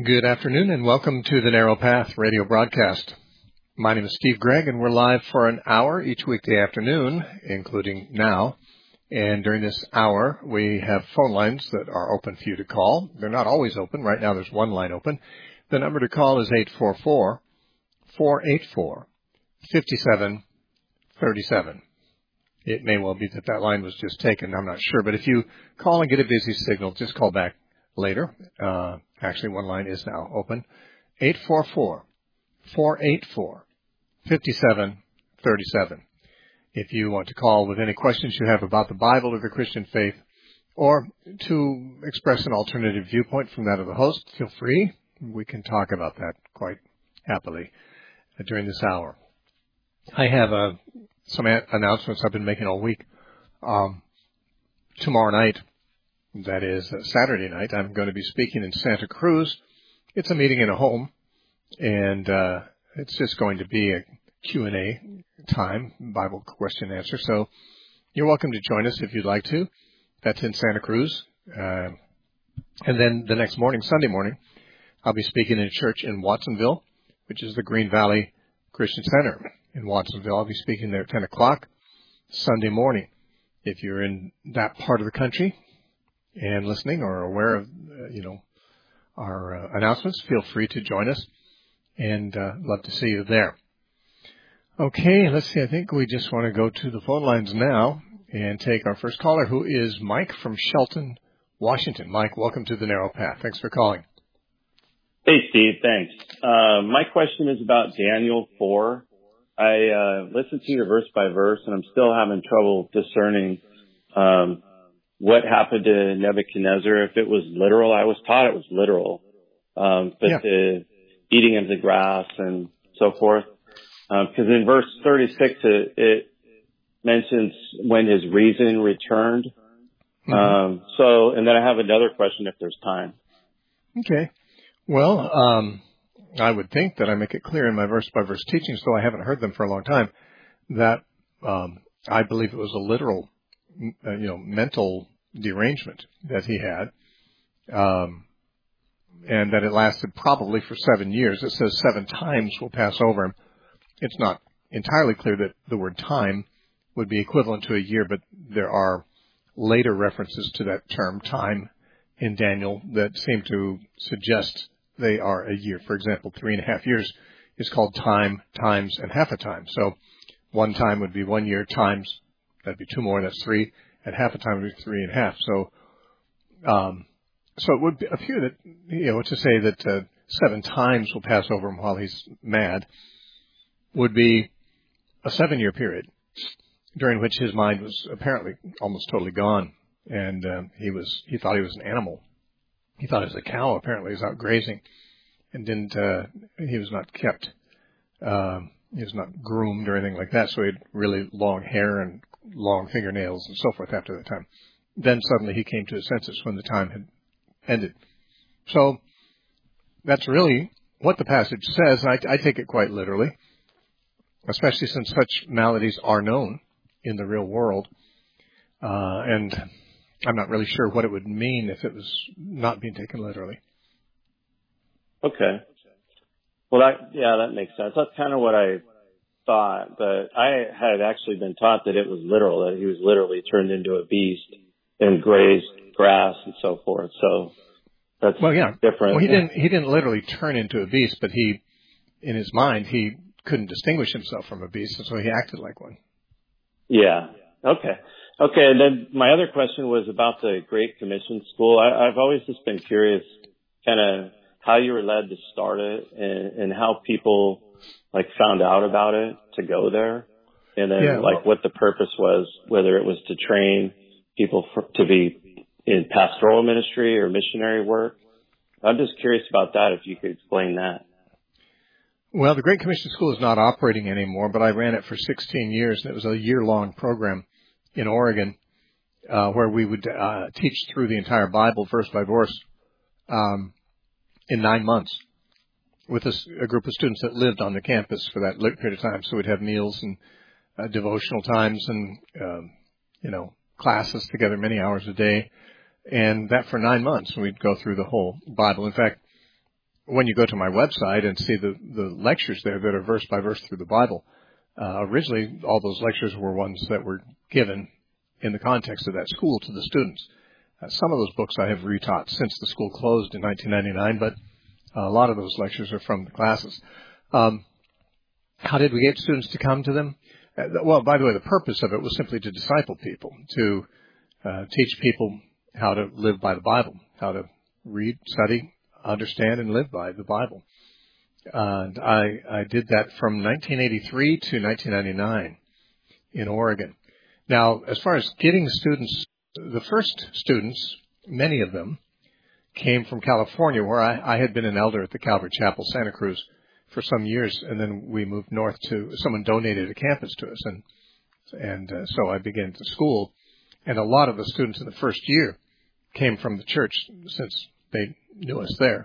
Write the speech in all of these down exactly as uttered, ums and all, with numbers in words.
Good afternoon and welcome to the Narrow Path radio broadcast. My name is Steve Gregg and we're live for an hour each weekday afternoon, including now. And during this hour, we have phone lines that are open for you to call. They're not always open. Right now there's one line open. The number to call is eight four four, four eight four, five seven three seven. It may well be that that line was just taken. I'm not sure. But if you call and get a busy signal, just call back later. Uh, actually, one line is now open. eight four four, four eight four, five seven three seven. If you want to call with any questions you have about the Bible or the Christian faith, or to express an alternative viewpoint from that of the host, feel free. We can talk about that quite happily uh, during this hour. I have uh, some a- announcements I've been making all week. Um, tomorrow night, that is uh, Saturday night, I'm going to be speaking in Santa Cruz. It's a meeting in a home, and uh, it's just going to be a Q and A time, Bible question answer. So you're welcome to join us if you'd like to. That's in Santa Cruz. Uh, and then the next morning, Sunday morning, I'll be speaking in a church in Watsonville, which is the Green Valley Christian Center in Watsonville. I'll be speaking there at ten o'clock Sunday morning. If you're in that part of the country and listening or aware of, uh, you know, our uh, announcements, feel free to join us, and uh, love to see you there. Okay, let's see. I think we just want to go to the phone lines now and take our first caller, who is Mike from Shelton, Washington. Mike, welcome to the Narrow Path. Thanks for calling. Hey, Steve. Thanks. Uh, my question is about Daniel four. I uh, listened to your verse by verse, and I'm still having trouble discerning um, what happened to Nebuchadnezzar. If it was literal, I was taught it was literal. Um, but yeah. the eating of the grass and so forth. Because um, in verse thirty-six, it, it mentions when his reason returned. Mm-hmm. Um, so, and then I have another question if there's time. Okay. Well, um, I would think that I make it clear in my verse-by-verse teachings, though I haven't heard them for a long time, that um, I believe it was a literal, uh, you know, mental derangement that he had, um, and that it lasted probably for seven years. It says seven times will pass over him. It's not entirely clear that the word time would be equivalent to a year, but there are later references to that term, time, in Daniel that seem to suggest they are a year. For example, three and a half years is called time, times, and half a time. So one time would be one year, times, that'd be two more, that's three, and half a time would be three and a half. So, um, so it would appear that, you know, to say that uh, seven times will pass over him while he's mad would be a seven-year period during which his mind was apparently almost totally gone, and uh, he was he thought he was an animal. He thought he was a cow. Apparently, he was out grazing, and didn't. Uh, he was not kept. Um, he was not groomed or anything like that. So he had really long hair and long fingernails and so forth. After that time, then suddenly he came to his senses when the time had ended. So that's really what the passage says. And I, I take it quite literally, especially since such maladies are known in the real world, uh, and I'm not really sure what it would mean if it was not being taken literally. Okay. Well, that, yeah, that makes sense. That's kind of what I thought, but I had actually been taught that it was literal, that he was literally turned into a beast and grazed grass and so forth. So that's well, yeah. different. Well, he didn't, he didn't literally turn into a beast, but he, in his mind, he couldn't distinguish himself from a beast, and so he acted like one. Yeah. Okay. Okay. And then my other question was about the Great Commission School. I, I've always just been curious kind of how you were led to start it and, and how people like found out about it to go there. And then yeah, like well, what the purpose was, whether it was to train people for, to be in pastoral ministry or missionary work. I'm just curious about that, if you could explain that. Well, the Great Commission School is not operating anymore, but I ran it for sixteen years, and it was a year-long program in Oregon uh, where we would uh, teach through the entire Bible, verse by verse, um, in nine months with a, a group of students that lived on the campus for that period of time. So we'd have meals and uh, devotional times and, um, you know, classes together many hours a day, and that for nine months. We'd go through the whole Bible. In fact, when you go to my website and see the, the lectures there that are verse by verse through the Bible, uh, originally all those lectures were ones that were given in the context of that school to the students. Uh, some of those books I have retaught since the school closed in nineteen ninety-nine, but a lot of those lectures are from the classes. Um, how did we get students to come to them? Uh, well, by the way, the purpose of it was simply to disciple people, to uh, teach people how to live by the Bible, how to read, study, understand, and live by the Bible. And I, I did that from nineteen eighty-three to nineteen ninety-nine in Oregon. Now, as far as getting students, the first students, many of them, came from California, where I, I had been an elder at the Calvary Chapel, Santa Cruz, for some years, and then we moved north to, someone donated a campus to us, and and uh, so I began to school. And a lot of the students in the first year came from the church, since they knew us there.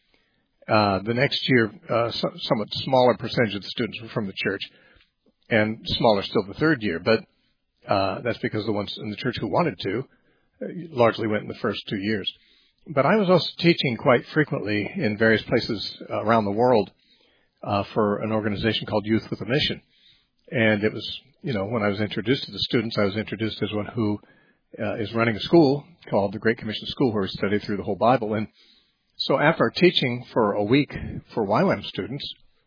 Uh, the next year, uh, so, somewhat smaller percentage of the students were from the church, and smaller still the third year, but uh, that's because the ones in the church who wanted to uh, largely went in the first two years. But I was also teaching quite frequently in various places around the world uh, for an organization called Youth with a Mission. And it was, you know, when I was introduced to the students, I was introduced as one who uh, is running a school called the Great Commission School, where we study through the whole Bible. And so after teaching for a week for Y WAM students,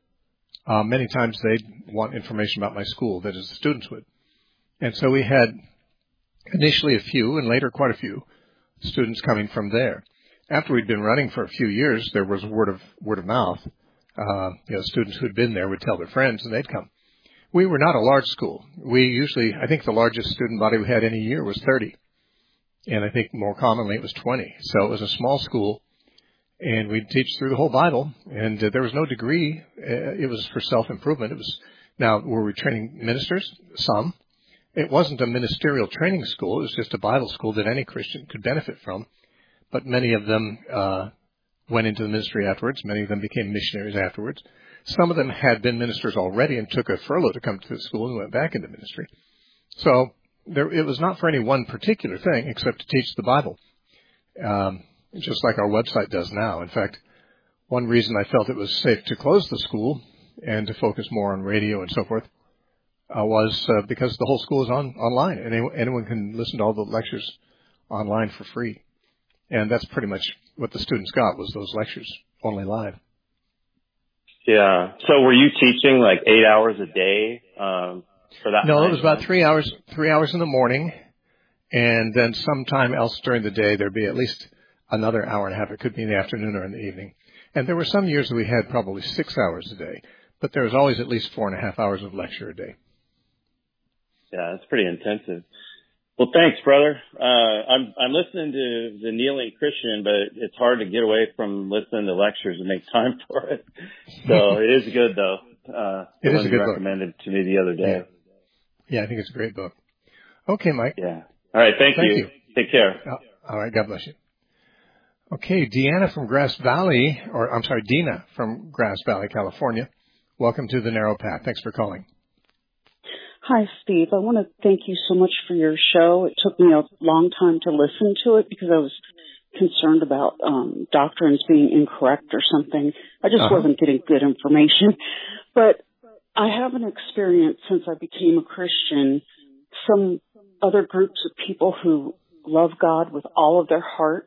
uh, many times they'd want information about my school, that is, the students would. And so we had initially a few and later quite a few students coming from there. After we'd been running for a few years, there was word of word of mouth. Uh, you know, students who'd been there would tell their friends, and they'd come. We were not a large school. We usually, I think the largest student body we had any year was thirty. And I think more commonly it was twenty. So it was a small school, and we'd teach through the whole Bible, and uh, there was no degree. Uh, it was for self-improvement. It was, now, were we training ministers? Some. It wasn't a ministerial training school. It was just a Bible school that any Christian could benefit from. But many of them uh, went into the ministry afterwards. Many of them became missionaries afterwards. Some of them had been ministers already and took a furlough to come to the school and went back into ministry. So there, it was not for any one particular thing except to teach the Bible, um, just like our website does now. In fact, one reason I felt it was safe to close the school and to focus more on radio and so forth uh, was uh, because the whole school is on online, and anyone, anyone can listen to all the lectures online for free. And that's pretty much what the students got, was those lectures, only live. Yeah. So were you teaching like eight hours a day um, for that? No, it was about three hours, three hours in the morning, and then sometime else during the day there'd be at least another hour and a half. It could be in the afternoon or in the evening. And there were some years that we had probably six hours a day, but there was always at least four and a half hours of lecture a day. Yeah, that's pretty intensive. Well, thanks, brother. Uh, I'm, I'm listening to the Kneeling Christian, but it's hard to get away from listening to lectures and make time for it. So it is good, though. Uh, it is a good book. Recommended to me the other day. Yeah. yeah, I think it's a great book. Okay, Mike. Yeah. All right. Thank, thank you. you. Take care. Uh, all right. God bless you. Okay, Deanna from Grass Valley, or I'm sorry, Dina from Grass Valley, California. Welcome to the Narrow Path. Thanks for calling. Hi, Steve. I want to thank you so much for your show. It took me a long time to listen to it because I was concerned about um, doctrines being incorrect or something. I just uh-huh. wasn't getting good information. But I have an experience since I became a Christian, some other groups of people who love God with all of their heart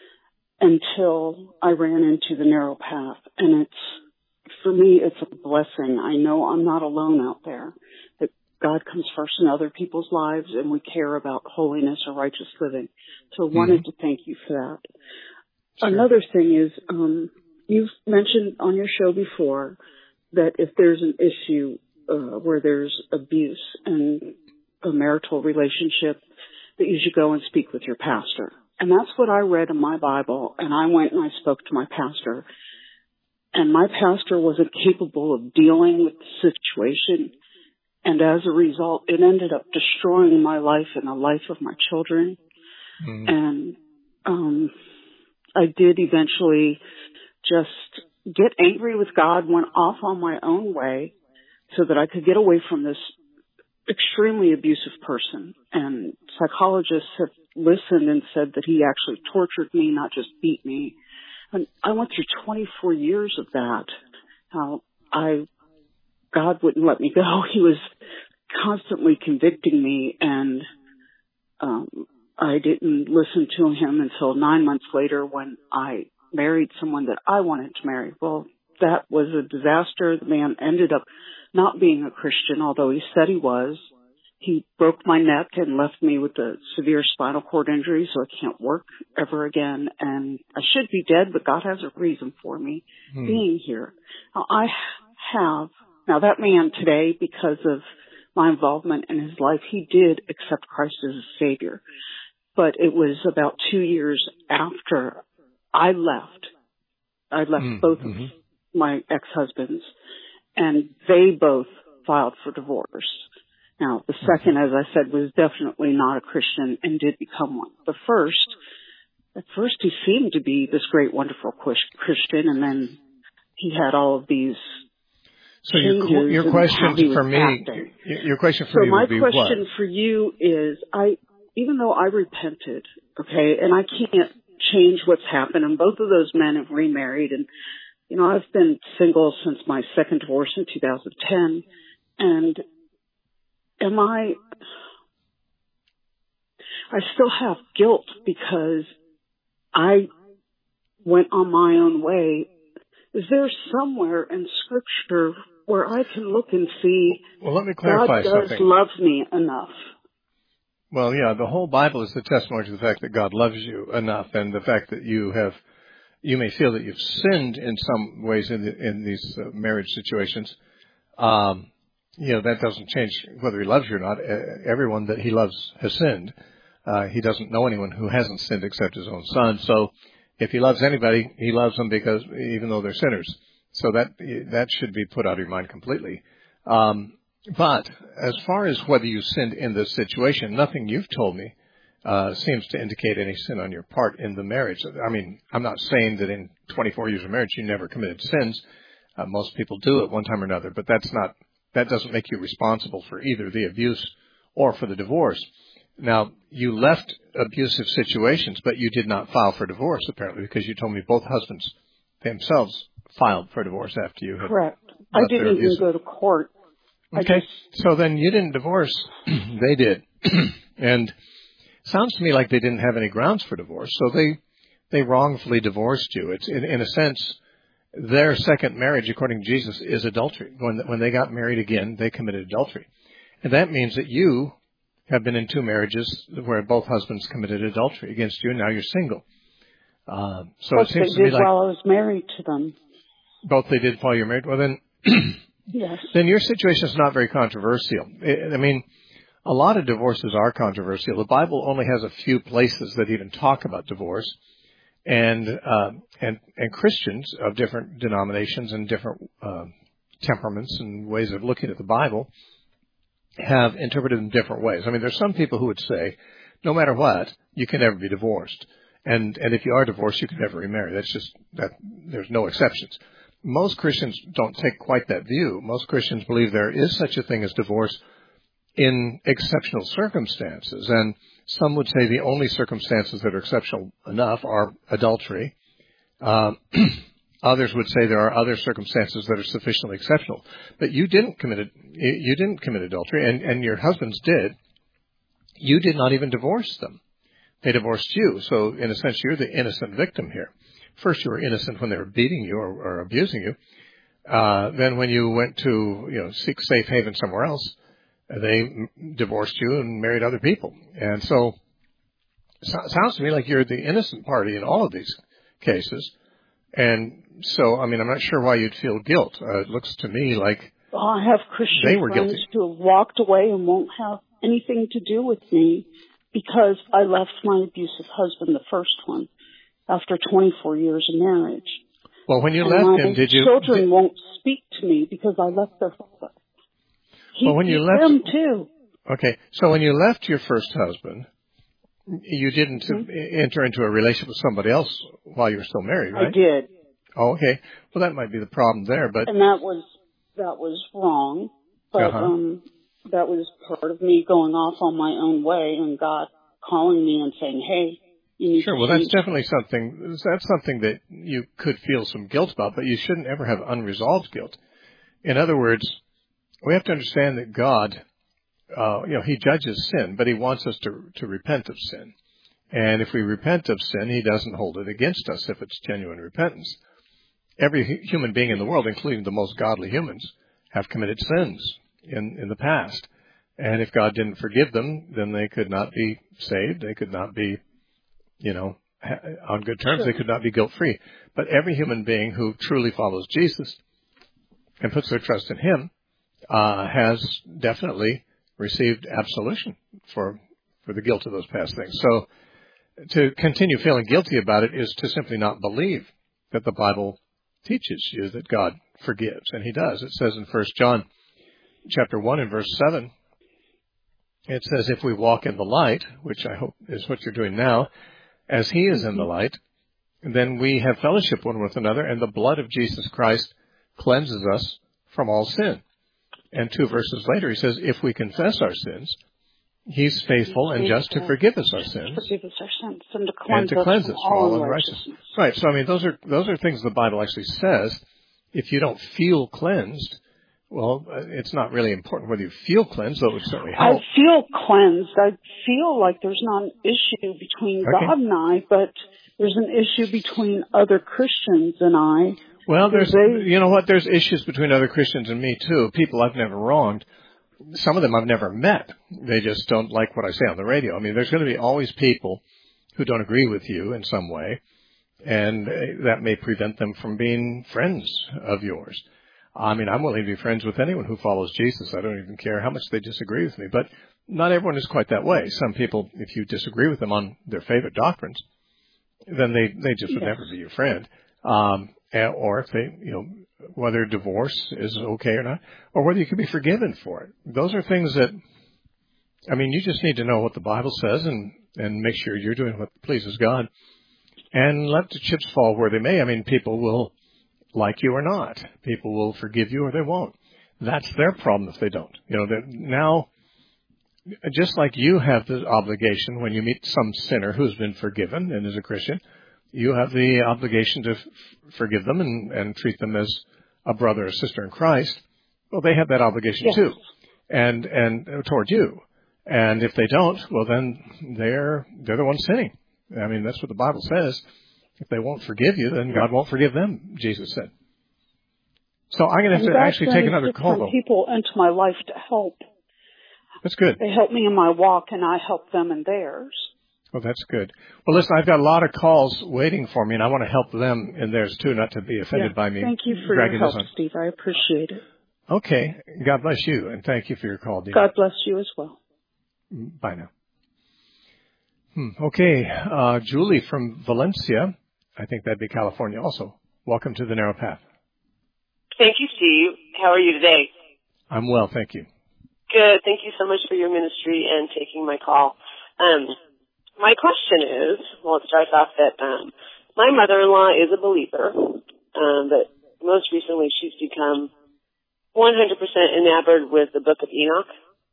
until I ran into the narrow path. And it's, for me, it's a blessing. I know I'm not alone out there. That God comes first in other people's lives, and we care about holiness or righteous living. So I wanted mm-hmm. to thank you for that. Sure. Another thing is, um, you've mentioned on your show before that if there's an issue uh, where there's abuse in a marital relationship, that you should go and speak with your pastor. And that's what I read in my Bible, and I went and I spoke to my pastor. And my pastor wasn't capable of dealing with the situation. And as a result, it ended up destroying my life and the life of my children. Mm. And um, I did eventually just get angry with God, went off on my own way so that I could get away from this extremely abusive person. And psychologists have listened and said that he actually tortured me, not just beat me. And I went through twenty-four years of that. How I, God wouldn't let me go. He was constantly convicting me, and um, I didn't listen to him until nine months later when I married someone that I wanted to marry. Well, that was a disaster. The man ended up not being a Christian, although he said he was. He broke my neck and left me with a severe spinal cord injury, so I can't work ever again. And I should be dead, but God has a reason for me hmm. being here. Now, I have, now that man today, because of my involvement in his life, he did accept Christ as a Savior. But it was about two years after I left. I left mm-hmm. both of my ex-husbands, and they both filed for divorce. Now, the second, as I said, was definitely not a Christian and did become one. The first, at first he seemed to be this great, wonderful Christian, and then he had all of these So your, your question for me, acting. your question for so me would be what? So my question for you is, I, even though I repented, okay, and I can't change what's happened, and both of those men have remarried, and, you know, I've been single since my second divorce in two thousand ten, and am I, I still have guilt because I went on my own way. Is there somewhere in Scripture where I can look and see well, let me clarify God does something. love me enough? Well, yeah, the whole Bible is the testimony to the fact that God loves you enough, and the fact that you have, you may feel that you've sinned in some ways in, the, in these uh, marriage situations. Um, you know, that doesn't change whether he loves you or not. Everyone that he loves has sinned. Uh, he doesn't know anyone who hasn't sinned except his own son. So if he loves anybody, he loves them because even though they're sinners. So that that should be put out of your mind completely. Um, but as far as whether you sinned in this situation, nothing you've told me uh, seems to indicate any sin on your part in the marriage. I mean, I'm not saying that in twenty-four years of marriage you never committed sins. Uh, most people do at one time or another, but that's not that doesn't make you responsible for either the abuse or for the divorce. Now, you left abusive situations, but you did not file for divorce, apparently, because you told me both husbands themselves filed for divorce after you had Correct. I didn't even go to court. Okay, just... so then you didn't divorce. They did. And sounds to me like they didn't have any grounds for divorce, so they they wrongfully divorced you. It's in, in a sense, their second marriage, according to Jesus, is adultery. When when they got married again, they committed adultery. And that means that you have been in two marriages where both husbands committed adultery against you, and now you're single. Uh, so Both it seems they to me did like while I was married to them. Both they did while you're married. Well, then, yes. Then your situation is not very controversial. I mean, a lot of divorces are controversial. The Bible only has a few places that even talk about divorce, and uh, and and Christians of different denominations and different uh, temperaments and ways of looking at the Bible have interpreted in different ways. I mean, there's some people who would say, no matter what, you can never be divorced. And and if you are divorced, you can never remarry. That's just, that there's no exceptions. Most Christians don't take quite that view. Most Christians believe there is such a thing as divorce in exceptional circumstances. And some would say the only circumstances that are exceptional enough are adultery. Um, Others would say there are other circumstances that are sufficiently exceptional. But you didn't commit you didn't commit adultery, and, and your husbands did. You did not even divorce them. They divorced you. So in a sense, you're the innocent victim here. First, you were innocent when they were beating you or, or abusing you. Uh, then when you went to, you know, seek safe haven somewhere else, they divorced you and married other people. And so it sounds to me like you're the innocent party in all of these cases. And so, I mean, I'm not sure why you'd feel guilt. Uh, it looks to me like well, I have Christian they were friends guilty. who have walked away and won't have anything to do with me because I left my abusive husband, the first one, after twenty-four years of marriage. Well, when you and left my him, did you... children did, won't speak to me because I left their father. He well, when you beat left, them, too. Okay, so when you left your first husband, you didn't mm-hmm. enter into a relationship with somebody else while you were still married, right? I did. Oh, okay. Well, that might be the problem there, but... And that was, that was wrong. But, uh-huh. um, that was part of me going off on my own way and God calling me and saying, hey, You Sure. Well, that's definitely something, that's something that you could feel some guilt about, but you shouldn't ever have unresolved guilt. In other words, we have to understand that God, uh, you know, he judges sin, but he wants us to, to repent of sin. And if we repent of sin, he doesn't hold it against us if it's genuine repentance. Every human being in the world, including the most godly humans, have committed sins in, in the past. And if God didn't forgive them, then they could not be saved. They could not be, you know, on good terms. Sure. They could not be guilt-free. But every human being who truly follows Jesus and puts their trust in him uh, has definitely received absolution for for the guilt of those past things. So to continue feeling guilty about it is to simply not believe that the Bible teaches you that God forgives, and he does. It says in First John chapter one and verse seven, it says, if we walk in the light, which I hope is what you're doing now, as he is in the light, then we have fellowship one with another, and the blood of Jesus Christ cleanses us from all sin. And two verses later, he says, if we confess our sins, he's faithful and just to forgive us our sins, forgive us our sins and to cleanse, and to cleanse us from all unrighteousness. unrighteousness. Right. So, I mean, those are those are things the Bible actually says. If you don't feel cleansed, well, it's not really important whether you feel cleansed, though it would certainly help. I feel cleansed. I feel like there's not an issue between okay. God and I, but there's an issue between other Christians and I. Well, there's, they, you know what, there's issues between other Christians and me, too. People I've never wronged. Some of them I've never met. They just don't like what I say on the radio. I mean, there's going to be always people who don't agree with you in some way, and that may prevent them from being friends of yours. I mean, I'm willing to be friends with anyone who follows Jesus. I don't even care how much they disagree with me. But not everyone is quite that way. Some people, if you disagree with them on their favorite doctrines, then they, they just would yes. never be your friend. Um, or if they, you know, whether divorce is okay or not, or whether you can be forgiven for it. Those are things that, I mean, you just need to know what the Bible says and, and make sure you're doing what pleases God. And let the chips fall where they may. I mean, people will like you or not. People will forgive you or they won't. That's their problem if they don't. You know, that now, just like you have the obligation when you meet some sinner who's been forgiven and is a Christian, you have the obligation to f- forgive them and, and treat them as a brother or sister in Christ. Well, they have that obligation yes. too, and and uh, toward you. And if they don't, well, then they're they're the ones sinning. I mean, that's what the Bible says. If they won't forgive you, then God won't forgive them, Jesus said. So I'm going to have to actually take another call, though. People into my life to help. That's good. They help me in my walk, and I help them in theirs. Well, that's good. Well, listen, I've got a lot of calls waiting for me, and I want to help them in theirs, too, not to be offended yeah, by me. Thank you for your help, Steve. I appreciate it. Okay. God bless you, and thank you for your call, dear. God bless you as well. Bye now. Hmm. Okay. Uh, Julie from Valencia. I think that'd be California also. Welcome to the Narrow Path. Thank you, Steve. How are you today? I'm well, thank you. Good. Thank you so much for your ministry and taking my call. Um, my question is, well, it starts off that um, my mother-in-law is a believer, um, but most recently she's become one hundred percent enamored with the Book of Enoch.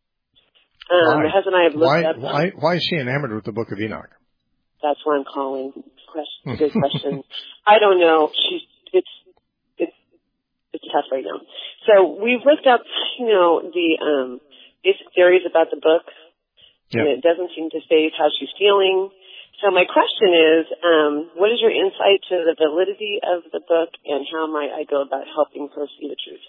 Um, my husband and I have looked why, up. Why, why is she enamored with the Book of Enoch? That's why I'm calling. Question, good question. I don't know. She's it's it's it's tough right now. So we've looked up, you know, the um, basic theories about the book, yep. and it doesn't seem to state how she's feeling. So my question is, um, what is your insight to the validity of the book, and how might I go about helping her see the truth?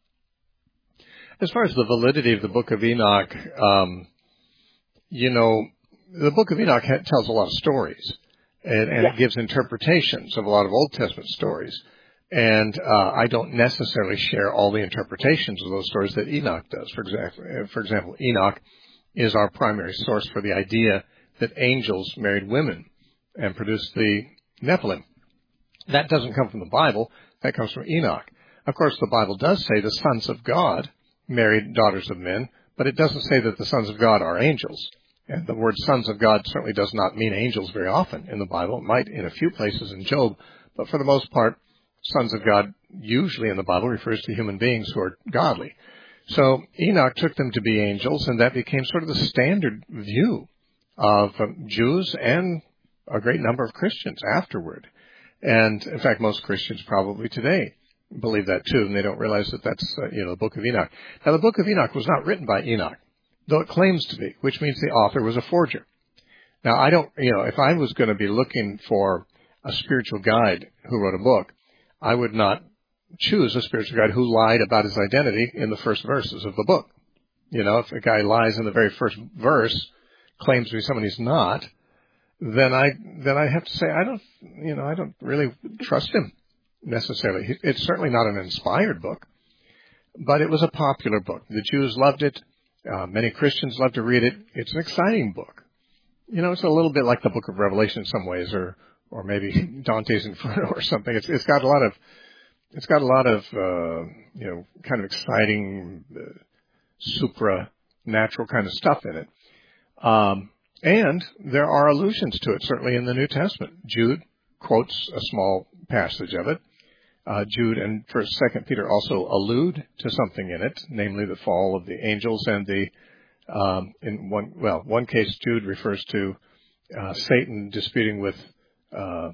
As far as the validity of the Book of Enoch, um, you know, the Book of Enoch ha- tells a lot of stories, and, and yeah. it gives interpretations of a lot of Old Testament stories. And uh, I don't necessarily share all the interpretations of those stories that Enoch does. For example, for example, Enoch is our primary source for the idea that angels married women and produced the Nephilim. That doesn't come from the Bible. That comes from Enoch. Of course, the Bible does say the sons of God married daughters of men, but it doesn't say that the sons of God are angels. And the word sons of God certainly does not mean angels very often in the Bible. It might in a few places in Job, but for the most part, sons of God usually in the Bible refers to human beings who are godly. So Enoch took them to be angels, and that became sort of the standard view of um, Jews and a great number of Christians afterward. And, in fact, most Christians probably today believe that, too, and they don't realize that that's, uh, you know, the Book of Enoch. Now, the Book of Enoch was not written by Enoch, though it claims to be, which means the author was a forger. Now, I don't, you know, if I was going to be looking for a spiritual guide who wrote a book, I would not choose a spiritual guide who lied about his identity in the first verses of the book. You know, if a guy lies in the very first verse, claims to be someone he's not, then I then I have to say I don't, you know, I don't really trust him necessarily. It's certainly not an inspired book, but it was a popular book. The Jews loved it. Uh, many Christians love to read it. It's an exciting book. You know, it's a little bit like the Book of Revelation in some ways, or or maybe Dante's Inferno or something. It's it's got a lot of it's got a lot of uh, you know, kind of exciting uh, supernatural kind of stuff in it. Um, and there are allusions to it, certainly in the New Testament. Jude quotes a small passage of it. Uh, Jude and First, Second Peter also allude to something in it, namely the fall of the angels and the, um, in one, well, one case Jude refers to uh, Satan disputing with uh,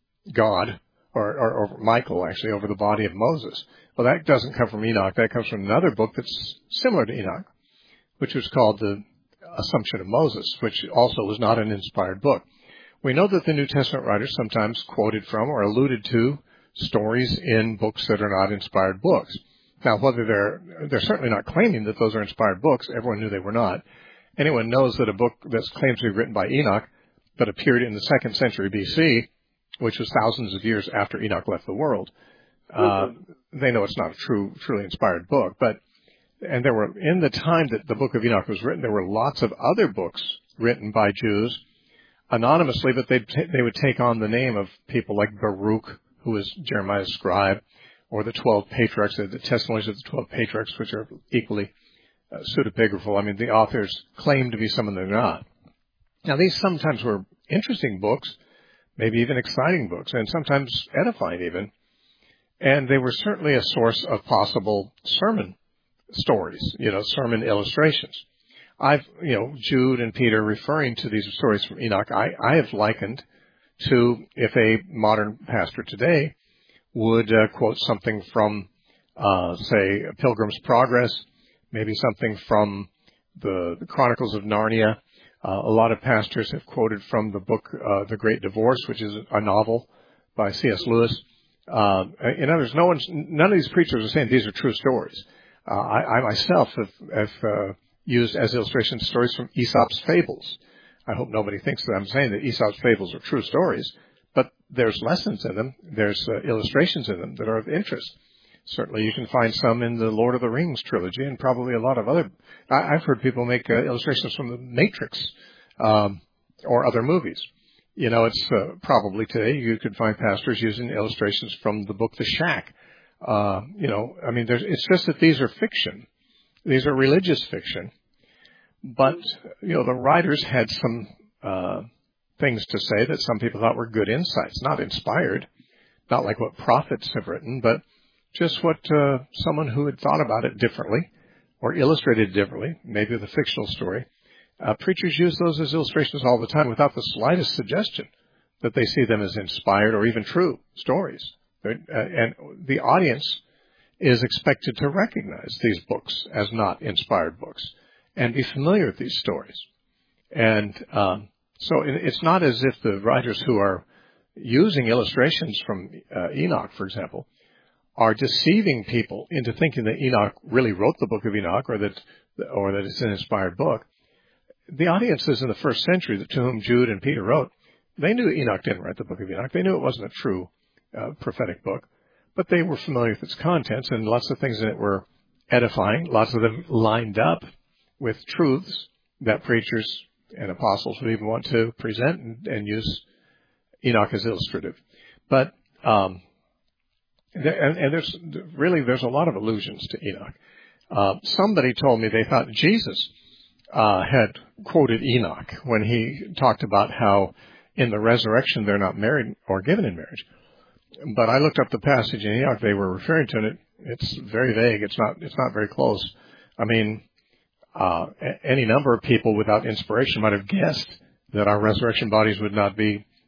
God, or, or, or Michael, actually, over the body of Moses. Well, that doesn't come from Enoch. That comes from another book that's similar to Enoch, which was called the Assumption of Moses, which also was not an inspired book. We know that the New Testament writers sometimes quoted from or alluded to stories in books that are not inspired books. Now, whether they're, they're certainly not claiming that those are inspired books. Everyone knew they were not. Anyone knows that a book that's claimed to be written by Enoch, but appeared in the second century B C, which was thousands of years after Enoch left the world, uh, they know it's not a true, truly inspired book. But, and there were, in the time that the Book of Enoch was written, there were lots of other books written by Jews anonymously, but they'd t- they would take on the name of people like Baruch, who was Jeremiah's scribe, or the twelve patriarchs, the testimonies of the twelve patriarchs, which are equally uh, pseudepigraphal. I mean, the authors claim to be someone they're not. Now, these sometimes were interesting books, maybe even exciting books, and sometimes edifying even, and they were certainly a source of possible sermon stories, you know, sermon illustrations. I've, you know, Jude and Peter referring to these stories from Enoch, I, I have likened to if a modern pastor today would uh, quote something from, uh, say, Pilgrim's Progress, maybe something from the, the Chronicles of Narnia. Uh, a lot of pastors have quoted from the book uh, The Great Divorce, which is a novel by C S Lewis. Uh, in others, no one's, none of these preachers are saying these are true stories. Uh, I, I myself have, have uh, used as illustrations stories from Aesop's Fables. I hope nobody thinks that I'm saying that Aesop's Fables are true stories, but there's lessons in them. There's uh, illustrations in them that are of interest. Certainly you can find some in the Lord of the Rings trilogy and probably a lot of other. I, I've heard people make uh, illustrations from the Matrix um, or other movies. You know, it's uh, probably today you could find pastors using illustrations from the book The Shack. Uh, you know, I mean, there's, it's just that these are fiction. These are religious fiction. But, you know, the writers had some uh, things to say that some people thought were good insights, not inspired, not like what prophets have written, but just what uh, someone who had thought about it differently or illustrated differently, maybe with a fictional story. Uh, preachers use those as illustrations all the time without the slightest suggestion that they see them as inspired or even true stories. Uh, and the audience is expected to recognize these books as not inspired books and be familiar with these stories. And um, so it's not as if the writers who are using illustrations from uh, Enoch, for example, are deceiving people into thinking that Enoch really wrote the book of Enoch or that or that it's an inspired book. The audiences in the first century to whom Jude and Peter wrote, they knew Enoch didn't write the book of Enoch. They knew it wasn't a true uh, prophetic book, but they were familiar with its contents, and lots of things in it were edifying. Lots of them lined up with truths that preachers and apostles would even want to present and, and use Enoch as illustrative. But um, there, and, and there's really there's a lot of allusions to Enoch. Uh, somebody told me they thought Jesus uh, had quoted Enoch when he talked about how in the resurrection they're not married or given in marriage. But I looked up the passage in Enoch they were referring to, and it, it's very vague. It's not it's not very close. I mean, uh, any number of people without inspiration might have guessed that our resurrection bodies would not be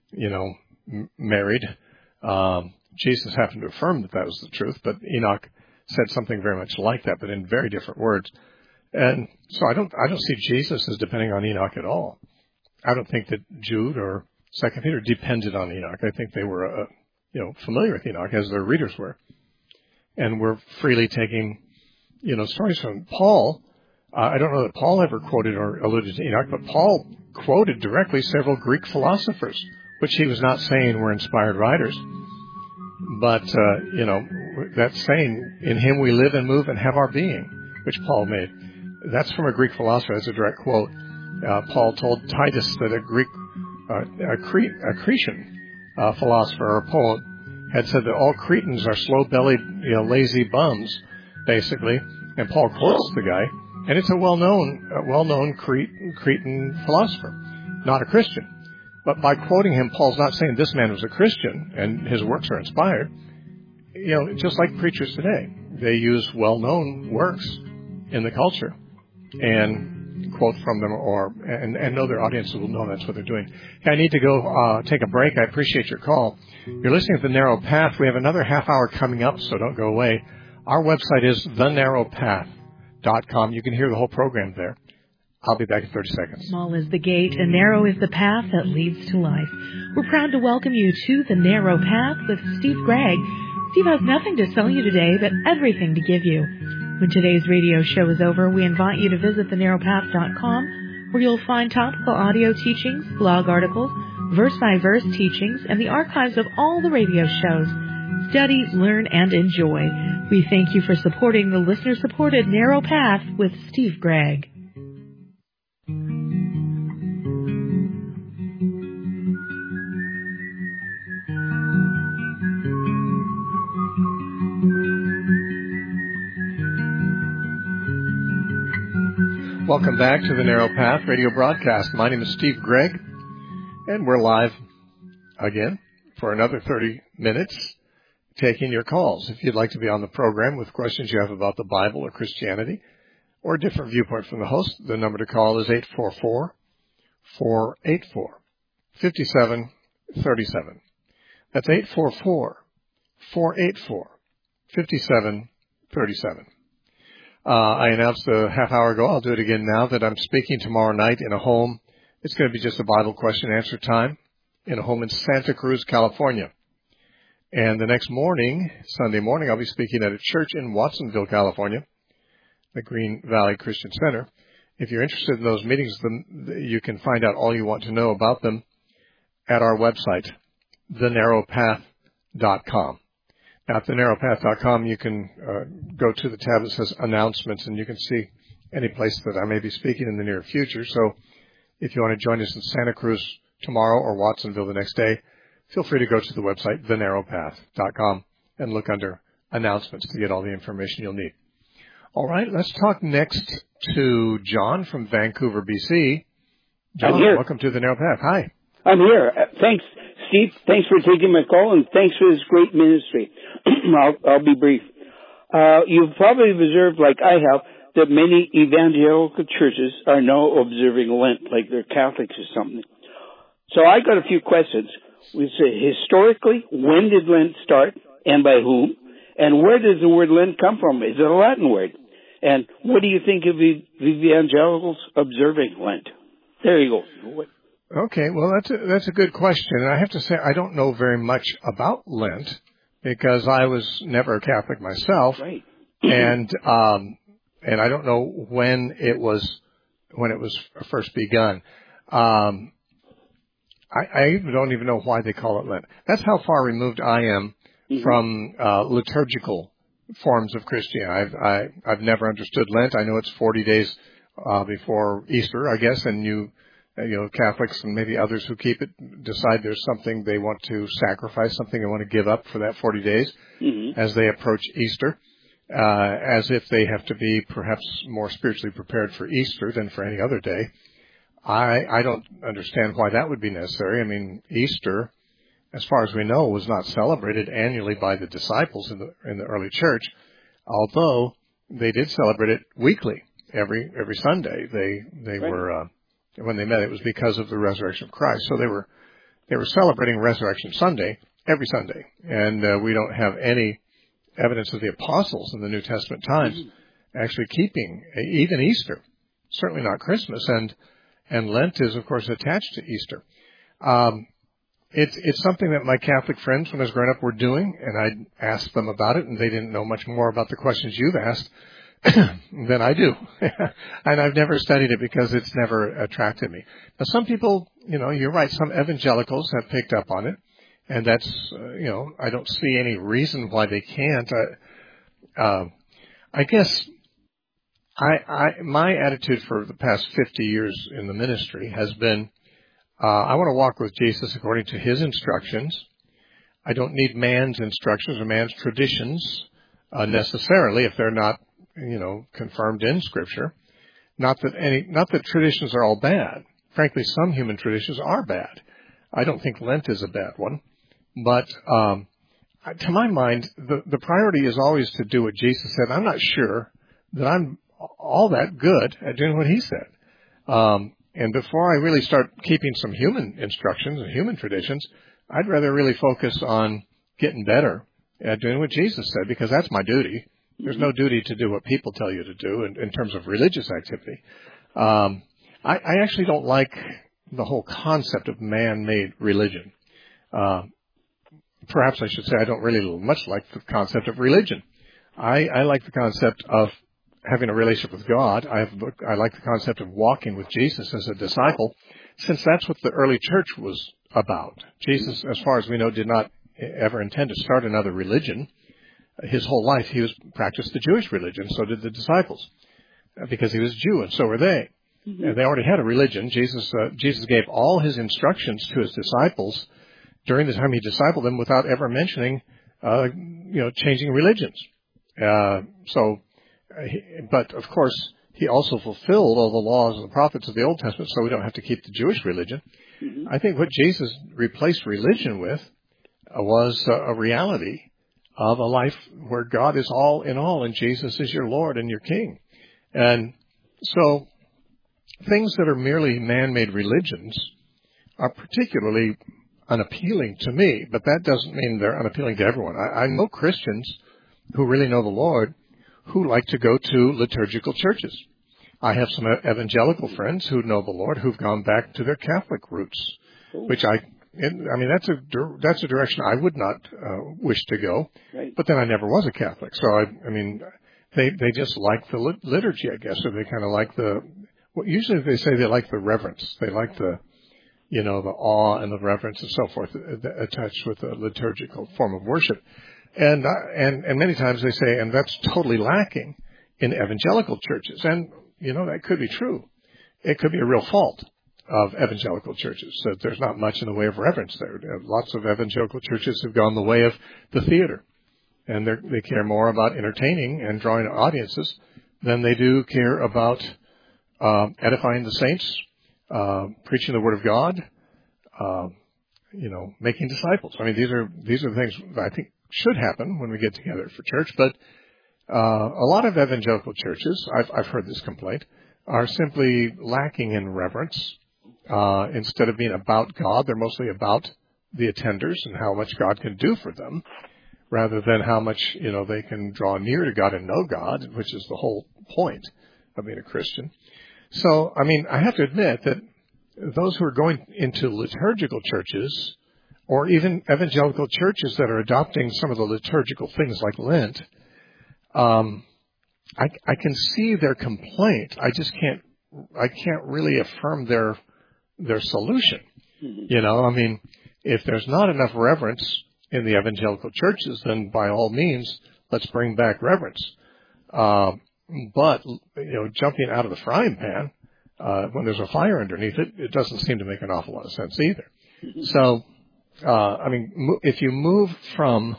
you know, m- married. Um, Jesus happened to affirm that that was the truth, but Enoch said something very much like that, but in very different words. And so I don't, I don't see Jesus as depending on Enoch at all. I don't think that Jude or Second Peter depended on Enoch. I think they were, uh, you know, familiar with Enoch as their readers were, and were freely taking, you know, stories from Paul. Uh, I don't know that Paul ever quoted or alluded to Enoch, but Paul quoted directly several Greek philosophers, which he was not saying were inspired writers. But, uh, you know, that saying, in him we live and move and have our being, which Paul made, that's from a Greek philosopher. That's a direct quote. Uh, Paul told Titus that a Greek, uh, a, Cre- a Cretan uh, philosopher or poet had said that all Cretans are slow-bellied, you know, lazy bums, basically. And Paul quotes the guy, and it's a well-known, a well-known Cret- Cretan philosopher, not a Christian. But by quoting him, Paul's not saying this man was a Christian and his works are inspired. You know, just like preachers today, they use well-known works in the culture and quote from them, or and, and know their audience will know that's what they're doing. Hey, I need to go uh, take a break. I appreciate your call. You're listening to The Narrow Path. We have another half hour coming up, so don't go away. Our website is the narrow path dot com. You can hear the whole program there. I'll be back in thirty seconds. Small is the gate and narrow is the path that leads to life. We're proud to welcome you to The Narrow Path with Steve Gregg. Steve has nothing to sell you today, but everything to give you. When today's radio show is over, we invite you to visit the narrow path dot com, where you'll find topical audio teachings, blog articles, verse-by-verse teachings, and the archives of all the radio shows. Study, learn, and enjoy. We thank you for supporting the listener-supported Narrow Path with Steve Gregg. Welcome back to the Narrow Path radio broadcast. My name is Steve Gregg, and we're live again for another thirty minutes taking your calls. If you'd like to be on the program with questions you have about the Bible or Christianity or a different viewpoint from the host, the number to call is eight four four, four eight four, five seven three seven. That's eight four four, four eight four, five seven three seven. Uh, I announced a half hour ago, I'll do it again now, that I'm speaking tomorrow night in a home. It's going to be just a Bible question answer time in a home in Santa Cruz, California. And the next morning, Sunday morning, I'll be speaking at a church in Watsonville, California, the Green Valley Christian Center. If you're interested in those meetings, then you can find out all you want to know about them at our website, the narrow path dot com. Now, at the narrow path dot com, you can uh, go to the tab that says Announcements, and you can see any place that I may be speaking in the near future. So if you want to join us in Santa Cruz tomorrow or Watsonville the next day, feel free to go to the website, the narrow path dot com, and look under Announcements to get all the information you'll need. All right, let's talk next to John from Vancouver, B C. John, I'm here. Welcome to the Narrow Path. Hi. I'm here. Uh, thanks, Steve. Thanks for taking my call, and thanks for this great ministry. I'll, I'll be brief. Uh, you've probably observed, like I have, that many evangelical churches are now observing Lent, like they're Catholics or something. So I got a few questions. We say, historically, when did Lent start, and by whom? And where does the word Lent come from? Is it a Latin word? And what do you think of evangelicals observing Lent? There you go. What? Okay, well, that's a, that's a good question. And I have to say, I don't know very much about Lent because I was never a Catholic myself. Right. and, um, and I don't know when it was, when it was first begun. Um, I, I don't even know why they call it Lent. That's how far removed I am mm-hmm. from, uh, liturgical forms of Christianity. I've, I, I've never understood Lent. I know it's forty days, uh, before Easter, I guess, and you, you know, Catholics and maybe others who keep it decide there's something they want to sacrifice, something they want to give up for that forty days mm-hmm. as they approach Easter, uh, as if they have to be perhaps more spiritually prepared for Easter than for any other day. I, I don't understand why that would be necessary. I mean, Easter, as far as we know, was not celebrated annually by the disciples in the, in the early church, although they did celebrate it weekly, every, every Sunday. They, they right. were, uh, when they met, it was because of the resurrection of Christ. So they were they were celebrating Resurrection Sunday every Sunday, and uh, we don't have any evidence of the apostles in the New Testament times actually keeping even Easter, certainly not Christmas, and and Lent is, of course, attached to Easter. Um, it's it's something that my Catholic friends, when I was growing up, were doing, and I asked them about it, and they didn't know much more about the questions you've asked than I do. And I've never studied it because it's never attracted me. Now, some people, you know, you're right, some evangelicals have picked up on it, and that's, uh, you know, I don't see any reason why they can't. I, uh, I guess I, I, my attitude for the past fifty years in the ministry has been, uh, I want to walk with Jesus according to his instructions. I don't need man's instructions or man's traditions, uh, necessarily if they're not, you know, confirmed in Scripture. Not that any, not that traditions are all bad. Frankly, some human traditions are bad. I don't think Lent is a bad one. But um, to my mind, the, the priority is always to do what Jesus said. I'm not sure that I'm all that good at doing what he said. Um, and before I really start keeping some human instructions and human traditions, I'd rather really focus on getting better at doing what Jesus said, because that's my duty. There's no duty to do what people tell you to do in, in terms of religious activity. Um, I, I actually don't like the whole concept of man-made religion. Uh, perhaps I should say I don't really much like the concept of religion. I, I like the concept of having a relationship with God. I, have, I like the concept of walking with Jesus as a disciple, since that's what the early church was about. Jesus, as far as we know, did not ever intend to start another religion. His whole life he was practiced the Jewish religion, so did the disciples, because he was Jew, and so were they. Mm-hmm. And they already had a religion. Jesus uh, Jesus gave all his instructions to his disciples during the time he discipled them without ever mentioning, uh, you know, changing religions. Uh, so, uh, he, but of course, he also fulfilled all the laws and the prophets of the Old Testament, so we don't have to keep the Jewish religion. Mm-hmm. I think what Jesus replaced religion with uh, was uh, a reality of a life where God is all in all and Jesus is your Lord and your King. And so things that are merely man-made religions are particularly unappealing to me, but that doesn't mean they're unappealing to everyone. I, I know Christians who really know the Lord who like to go to liturgical churches. I have some evangelical friends who know the Lord who've gone back to their Catholic roots, which I I mean, that's a that's a direction I would not uh, wish to go. Right. But then I never was a Catholic, so I, I mean, they they just like the lit- liturgy, I guess, or they kind of like the. Well, usually they say they like the reverence, they like the, you know, the awe and the reverence and so forth attached with a liturgical form of worship, and uh, and and many times they say, and that's totally lacking in evangelical churches, and you know that could be true. It could be a real fault of evangelical churches, that there's not much in the way of reverence there. Lots of evangelical churches have gone the way of the theater, and they care more about entertaining and drawing audiences than they do care about uh, edifying the saints, uh, preaching the Word of God, uh, you know, making disciples. I mean, these are these are the things that I think should happen when we get together for church. But uh, a lot of evangelical churches, I've, I've heard this complaint, are simply lacking in reverence. Uh, instead of being about God, they're mostly about the attenders and how much God can do for them, rather than how much, you know, they can draw near to God and know God, which is the whole point of being a Christian. So, I mean, I have to admit that those who are going into liturgical churches, or even evangelical churches that are adopting some of the liturgical things like Lent, um, I, I can see their complaint. I just can't, I can't really affirm their their solution. Mm-hmm. You know, I mean, if there's not enough reverence in the evangelical churches, then by all means, let's bring back reverence. Uh, but, you know, jumping out of the frying pan, uh, when there's a fire underneath it, it doesn't seem to make an awful lot of sense either. Mm-hmm. So, uh, I mean, if you move from,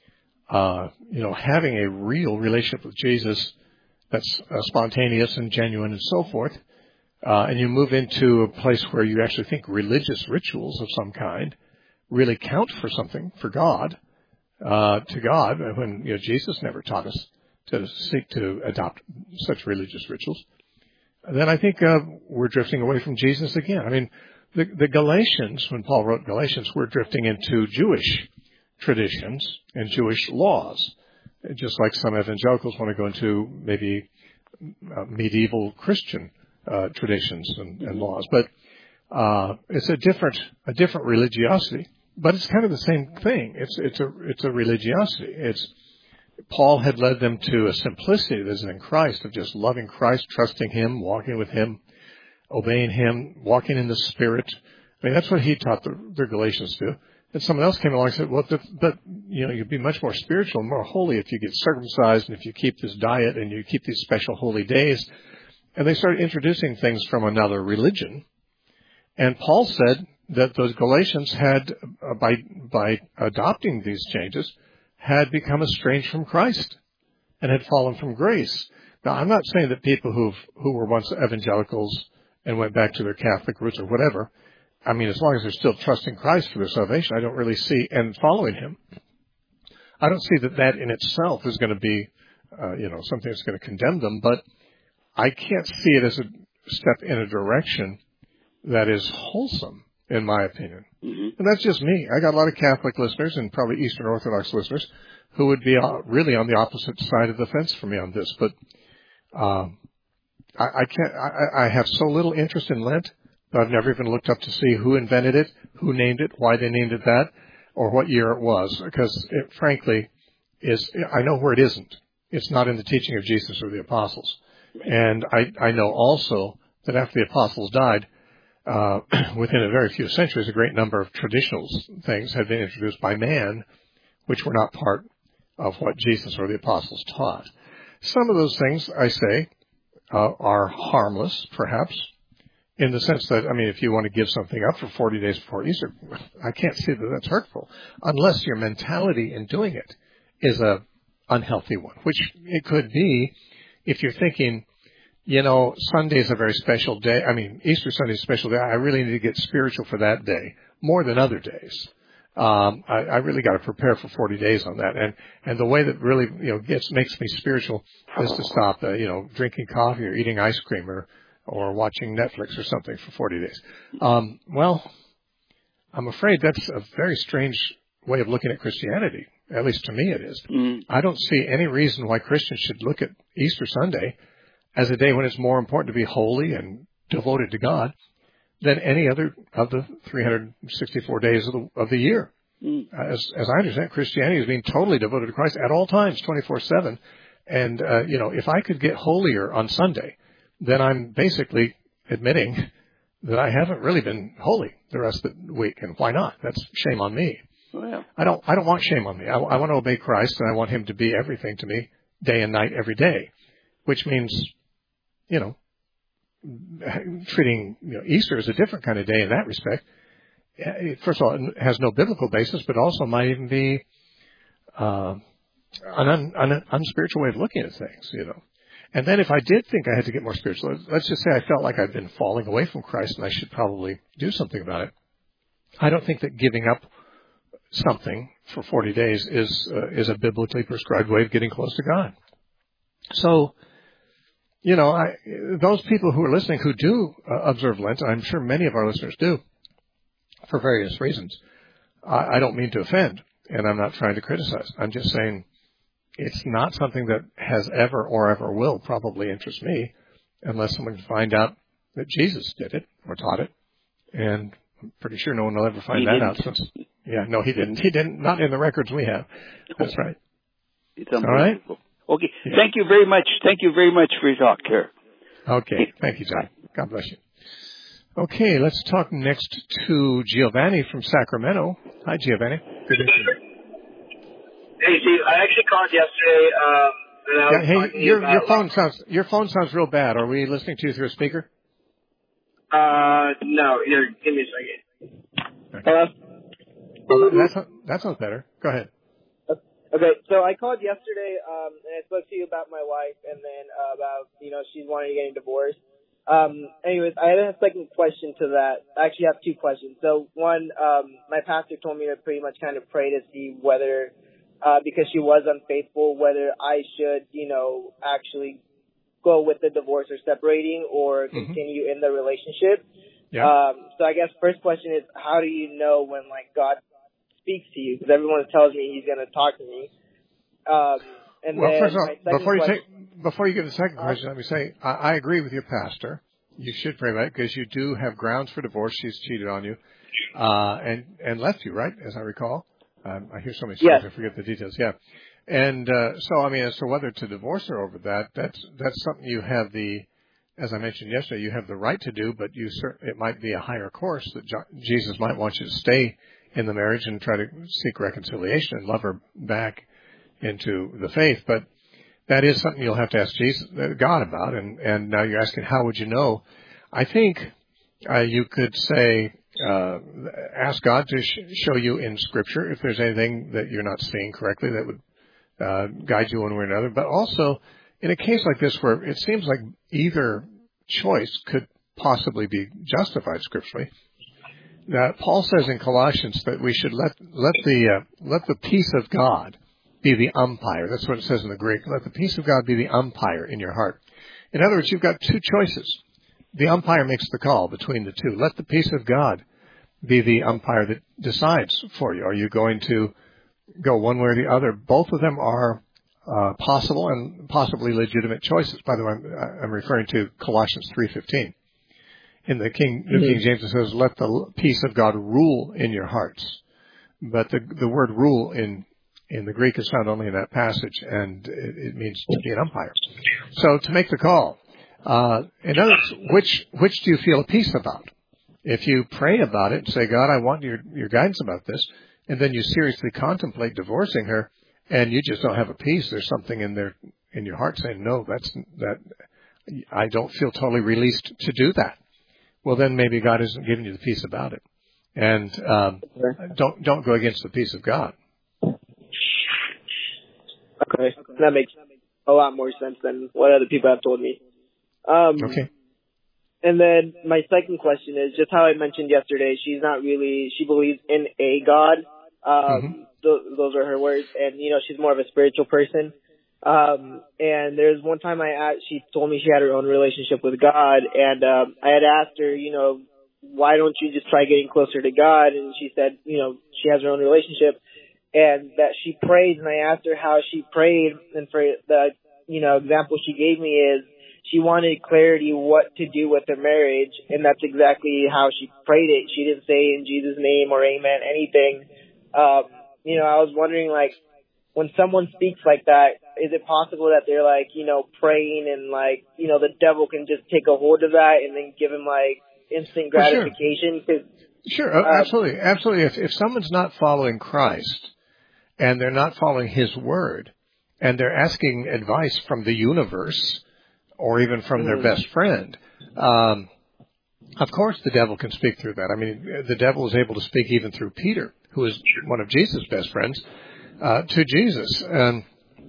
uh, you know, having a real relationship with Jesus that's uh, spontaneous and genuine and so forth, Uh, and you move into a place where you actually think religious rituals of some kind really count for something for God, uh, to God, when, you know, Jesus never taught us to seek to adopt such religious rituals, then I think uh, we're drifting away from Jesus again. I mean, the, the Galatians, when Paul wrote Galatians, were drifting into Jewish traditions and Jewish laws, just like some evangelicals want to go into maybe uh, medieval Christian uh, traditions and, and laws. But uh, it's a different a different religiosity, but it's kind of the same thing. It's it's a it's a religiosity. It's Paul had led them to a simplicity that is in Christ, of just loving Christ, trusting Him, walking with Him, obeying Him, walking in the Spirit. I mean, that's what he taught the, the Galatians to. And someone else came along and said, well, the, but, you know, you'd be much more spiritual and more holy if you get circumcised and if you keep this diet and you keep these special holy days. And they started introducing things from another religion. And Paul said that those Galatians had, uh, by by adopting these changes, had become estranged from Christ and had fallen from grace. Now, I'm not saying that people who who were once evangelicals and went back to their Catholic roots or whatever, I mean, as long as they're still trusting Christ for their salvation, I don't really see, and following Him, I don't see that that in itself is going to be, uh, you know, something that's going to condemn them, but I can't see it as a step in a direction that is wholesome, in my opinion. Mm-hmm. And that's just me. I got a lot of Catholic listeners and probably Eastern Orthodox listeners who would be uh, really on the opposite side of the fence for me on this, but uh, I, I can't, I, I have so little interest in Lent. I've never even looked up to see who invented it, who named it, why they named it that, or what year it was, because it, frankly, is I know where it isn't. It's not in the teaching of Jesus or the apostles. And I, I know also that after the apostles died, uh, within a very few centuries, a great number of traditional things had been introduced by man, which were not part of what Jesus or the apostles taught. Some of those things, I say, uh, are harmless, perhaps, in the sense that, I mean, if you want to give something up for forty days before Easter, I can't see that that's hurtful, unless your mentality in doing it is a unhealthy one, which it could be if you're thinking, you know, Sunday is a very special day. I mean, Easter Sunday is a special day. I really need to get spiritual for that day more than other days. Um, I, I really got to prepare for forty days on that. And, and the way that really, you know, gets, makes me spiritual is to stop, uh, you know, drinking coffee or eating ice cream or, or watching Netflix or something for forty days. Um, well, I'm afraid that's a very strange way of looking at Christianity. At least to me it is. Mm. I don't see any reason why Christians should look at Easter Sunday as a day when it's more important to be holy and devoted to God than any other of the three hundred sixty-four days of the, of the year. Mm. As, as I understand, Christianity is being totally devoted to Christ at all times, twenty-four seven. And, uh, you know, if I could get holier on Sunday, then I'm basically admitting that I haven't really been holy the rest of the week. And why not? That's shame on me. Oh, yeah. I don't, I don't want shame on me. I, I want to obey Christ, and I want Him to be everything to me, day and night, every day, which means, you know, treating, you know, Easter as a different kind of day in that respect. First of all, it has no biblical basis, but also might even be uh, an, un, an unspiritual way of looking at things, you know. And then if I did think I had to get more spiritual, let's just say I felt like I'd been falling away from Christ and I should probably do something about it. I don't think that giving up something for forty days is uh, is a biblically prescribed way of getting close to God. So, you know, I, those people who are listening who do uh, observe Lent, and I'm sure many of our listeners do, for various reasons, I, I don't mean to offend, and I'm not trying to criticize. I'm just saying it's not something that has ever or ever will probably interest me unless someone can find out that Jesus did it or taught it. And I'm pretty sure no one will ever find he that didn't. out. Since, yeah, no, he didn't. He didn't. Not in the records we have. That's right. It's all right. Okay. Yeah. Thank you very much. Thank you very much for your talk, Care. Okay. Thank you, John. God bless you. Okay, let's talk next to Giovanni from Sacramento. Hi, Giovanni. Good to see you. Hey, Steve. I actually called yesterday. Um, and I was yeah, hey, your your phone sounds your phone sounds real bad. Are we listening to you through a speaker? Uh, no. Here, give me a second. Hello. Well, that that sounds better. Go ahead. Okay, so I called yesterday, um, and I spoke to you about my wife, and then uh, about you know she's wanting to get a divorce. Um, anyways, I had a second question to that. I actually have two questions. So one, um, my pastor told me to pretty much kind of pray to see whether, uh, because she was unfaithful, whether I should, you know, actually go with the divorce or separating or continue mm-hmm. in the relationship. Yeah. Um, so I guess first question is, how do you know when like God speaks to you? Because everyone tells me He's going to talk to me. Um, and well, then first of my all, before you question, take, before you give the second uh, question, let me say I, I agree with your pastor. You should pray about it because you do have grounds for divorce. She's cheated on you, uh, and and left you, right? As I recall, um, I hear so many stories, yes. I forget the details. Yeah, and uh, so I mean, as to whether to divorce her over that, that's that's something you have the, as I mentioned yesterday, you have the right to do, but you cer- it might be a higher course that jo- Jesus might want you to stay in the marriage and try to seek reconciliation and love her back into the faith, but that is something you'll have to ask Jesus, God about. And, and now you're asking, how would you know? I think uh, you could say, uh, ask God to sh- show you in Scripture if there's anything that you're not seeing correctly that would uh, guide you one way or another. But also, in a case like this where it seems like either choice could possibly be justified scripturally, now, Paul says in Colossians that we should let let the uh, let the peace of God be the umpire. That's what it says in the Greek. Let the peace of God be the umpire in your heart. In other words, you've got two choices. The umpire makes the call between the two. Let the peace of God be the umpire that decides for you. Are you going to go one way or the other? Both of them are uh, possible and possibly legitimate choices. By the way, I'm, I'm referring to Colossians three fifteen. In the King, New King James, it says, let the peace of God rule in your hearts. But the the word rule in in the Greek is found only in that passage, and it, it means to be an umpire. So to make the call, uh, in other words, which which do you feel a peace about? If you pray about it and say, God, I want your your guidance about this, and then you seriously contemplate divorcing her, and you just don't have a peace, there's something in there in your heart saying, no, that's that I don't feel totally released to do that. Well, then maybe God isn't giving you the peace about it, and um, don't don't go against the peace of God. Okay, that makes a lot more sense than what other people have told me. Um, okay. And then my second question is just how I mentioned yesterday. She's not really. She believes in a God. Um, Mm-hmm. th- those are her words, and you know she's more of a spiritual person. Um, and there's one time I asked, she told me she had her own relationship with God, and um, I had asked her, you know, why don't you just try getting closer to God? And she said, you know, she has her own relationship, and that she prays. And I asked her how she prayed, and for the, you know, example she gave me is she wanted clarity what to do with her marriage, and that's exactly how she prayed it. She didn't say in Jesus' name or amen, anything. Um, you know, I was wondering, like, when someone speaks like that, is it possible that they're like, you know, praying and like, you know, the devil can just take a hold of that and then give him like instant gratification? Well, sure, sure um, absolutely, absolutely. If if someone's not following Christ and they're not following His word, and they're asking advice from the universe or even from mm-hmm. their best friend, um, of course the devil can speak through that. I mean, the devil was able to speak even through Peter, who is one of Jesus' best friends. Uh, to Jesus, and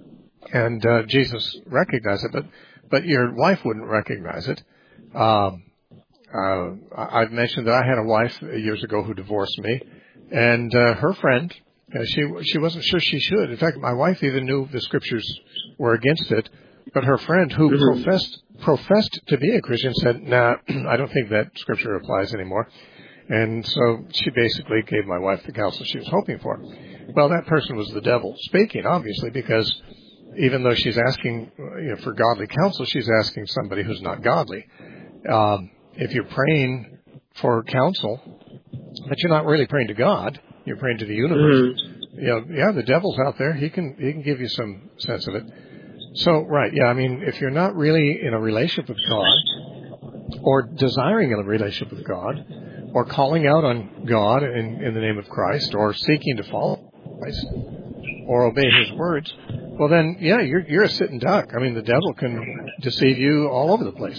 and uh, Jesus recognized it, but but your wife wouldn't recognize it. Um, uh, I've mentioned that I had a wife years ago who divorced me, and uh, her friend, uh, she she wasn't sure she should. In fact, my wife even knew the scriptures were against it, but her friend, who mm-hmm. professed professed to be a Christian, said, "Nah, I don't think that scripture applies anymore." And so she basically gave my wife the counsel she was hoping for. Well, that person was the devil speaking, obviously, because even though she's asking you know, for godly counsel, she's asking somebody who's not godly. Um, if you're praying for counsel, but you're not really praying to God, you're praying to the universe. Mm-hmm. You know, yeah, the devil's out there. He can he can give you some sense of it. So, right, yeah, I mean, if you're not really in a relationship with God, or desiring a relationship with God, or calling out on God in, in the name of Christ, or seeking to follow Christ, or obey His words, well then, yeah, you're you're a sitting duck. I mean, the devil can deceive you all over the place.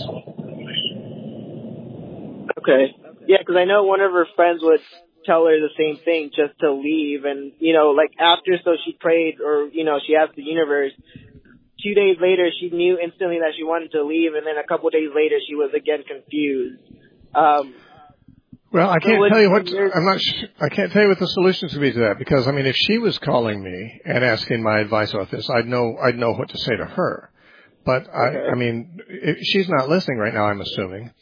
Okay. Yeah, because I know one of her friends would tell her the same thing, just to leave, and, you know, like, after, so she prayed, or, you know, she asked the universe. Two days later, she knew instantly that she wanted to leave, and then a couple days later, she was again confused. Um, Well, I can't so tell you what, I'm not, I can't tell you what the solutions would be to that, because, I mean, if she was calling me and asking my advice about this, I'd know, I'd know what to say to her. But, okay. I, I mean, if she's not listening right now, I'm assuming.